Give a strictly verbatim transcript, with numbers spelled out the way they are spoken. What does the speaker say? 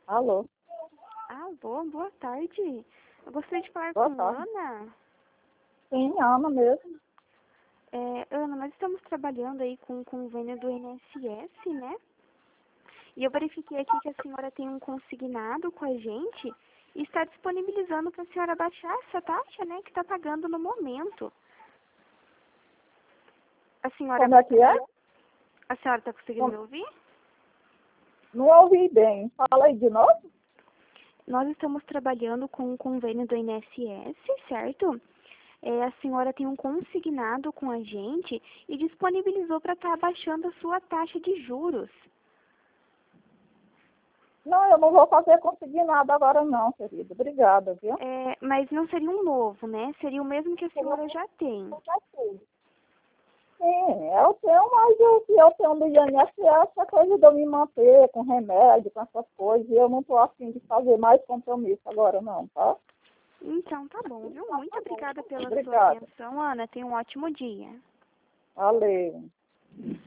Alô? Alô, boa tarde. Eu gostaria de falar Boa com tarde. Ana. Sim, Ana mesmo. É, Ana, nós estamos trabalhando aí com o convênio do I N S S, né? E eu verifiquei aqui que a senhora tem um consignado com a gente e está disponibilizando para a senhora baixar essa taxa, né, que está pagando no momento. A senhora, Como é que é? a senhora está conseguindo me ouvir? Não ouvi bem. Fala aí de novo? Nós estamos trabalhando com o convênio do I N S S, certo? É, a senhora tem um consignado com a gente e disponibilizou para estar abaixando a sua taxa de juros. Não, eu não vou fazer conseguir nada agora não, querido. Obrigada, viu? É, mas não seria um novo, né? Seria o mesmo que a senhora já tem. Sim, eu tenho, mas o que eu tenho do I N S S é coisa de eu me manter com remédio, com essas coisas. E eu não estou afim de fazer mais compromisso agora não, tá? Então, tá bom, viu? Muito obrigada pela sua Obrigada. atenção, Ana. Tenha um ótimo dia. Valeu.